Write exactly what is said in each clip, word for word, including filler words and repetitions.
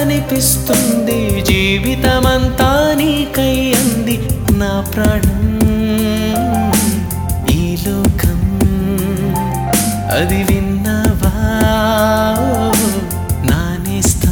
చూడాలనిపిస్తుంది జీవితమంతా నీకై అంది నా ప్రాణం ఈ లోకం అది విన్నావా నా నేస్తం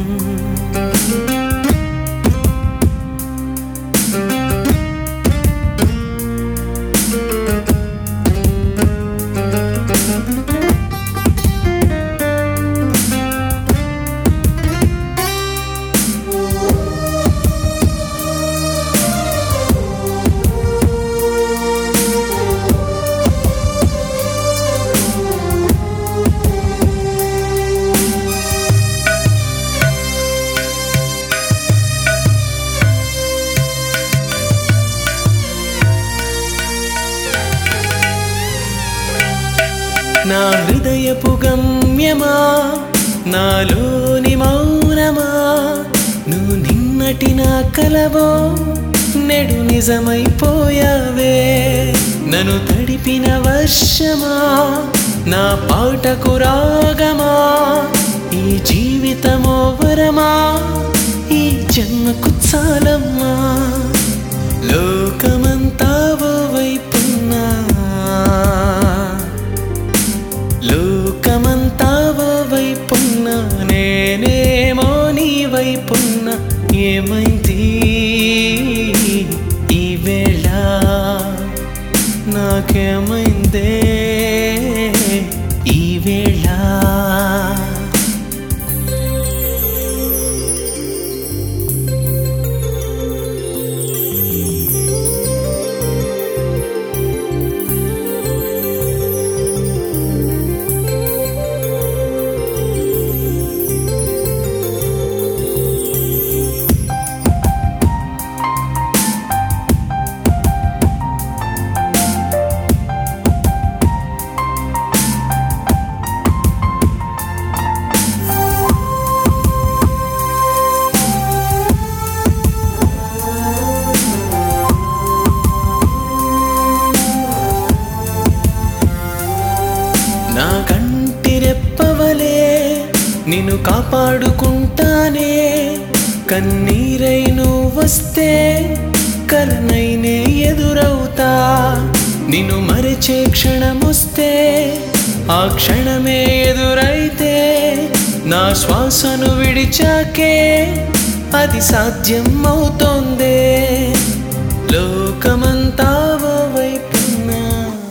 నా హృదయపు గమ్యమా నాలోని మౌనమా నువ్వు నిన్నటి నా కలవో నెడు నిజమైపోయావే నన్ను తడిపిన వర్షమా నా పాటకు రాగమా ఈ జీవితమో వరమా ఈ జన్మకు చాలమ్మా లోకమంతా ఓ వైపున్నా లోకమంతా ఓ వైపున్నా నేనేమో నీ వైపున్నా ఏమైంది ఈ వేళ నాకేమైందే ఈ వేళ నా కంటి రెప్పవలే నిన్ను కాపాడుకుంటానే కన్నీరై నువ్వు వస్తే కలనైనే ఎదురవుతా నిన్ను మరిచే క్షణమొస్తే ఆ క్షణమే ఎదురైతే నా శ్వాసను విడిచాకే అది సాధ్యం అవుతోందే లోకమంతా ఓ వైపున్నా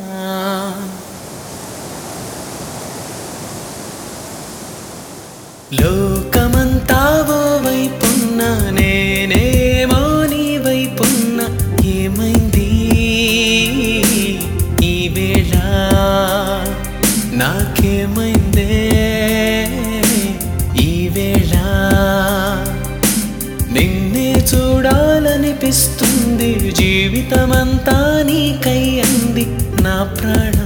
లోకమంతా ఓ వైపున్నా నేనేమో నీ వైపున్నా ఏమైంది ఈ వేళ నాకేమైందే ఈ వేళ నిన్నే చూడాలనిపిస్తుంది జీవితమంతా నీకై అంది నా ప్రాణం